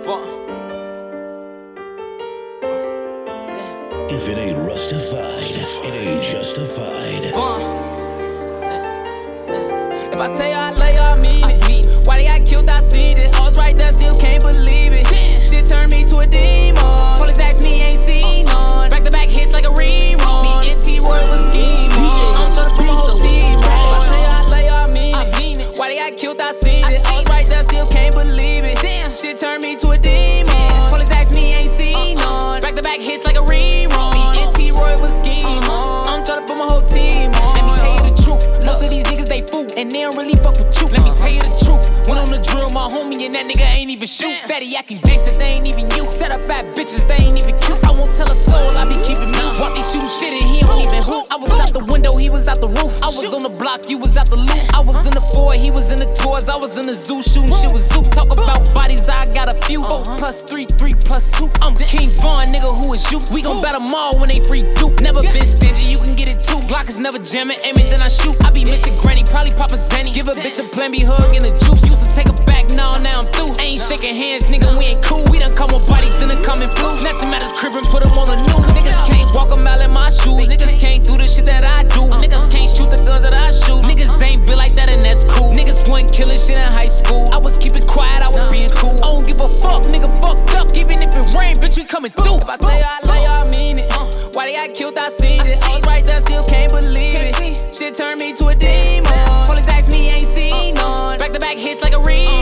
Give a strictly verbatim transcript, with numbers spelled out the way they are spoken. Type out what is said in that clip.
If it ain't rustified, it ain't justified. If I tell you I love you, I mean it. Why they got killed, I seen it. I was right there, still can't believe it. Shit turned me to a demon. Police asked me, ain't seen none. Back to back hits like a rerun. Me and T-Roy was scheming. I'm tryna put my whole team on. If I tell you I love you, I mean it. Why they got killed, I seen it. I was right there, still can't believe it. Shit turned me to a demon. Police asked me, ain't seen none. Back to back hits like a rerun. Me and T-Roy was scheming. I'm tryna put my whole team on. Let me tell you the truth. Most of these niggas, they fool, and they don't really fuck with you. Let me tell you the truth. Went on the drill, my homie, and that nigga ain't even shoot. Steady acting gangsta, they ain't even you. Set up bad bitches, they ain't even cute. I won't tell a soul, I be keeping mute. Why be shooting shit and he don't even hoop? I was out the window, he was out the roof. I was on the block, you was out the loop. I was in the Ford, he was in the tours. I was in the zoo, shooting shit with Zoo. Talk about bodies, I got a few. Four plus three, three plus two. I'm King Von, nigga, who is you? We gon' battle them all when they free do. Never been stingy, you can get it too. Glock is never jamming, aim it, then I shoot. I be missing granny, probably pop a Zenny. Give a bitch a plan B hug and a juice. Used to take her back, now, now I'm through. Ain't shaking hands, nigga, we ain't cool. We done come with bodies, then it come in flu. Snatch him at his crib and put him on the news. Niggas can't walk a mile in my shoes. Niggas can't do the shit that I do. Niggas can't shoot the guns that I shoot. Niggas ain't built like that and that's cool. Niggas wasn't killing shit in high school. I was keeping quiet, I was being cool. I don't give a fuck, nigga, fucked up. Even if it rain, bitch, we coming through. If I tell you I love you, I mean it. Why they got killed, I seen it. I was right there, still can't believe it. Shit turned me to a demon. Police asked me, ain't seen none. Back to back hits like a read.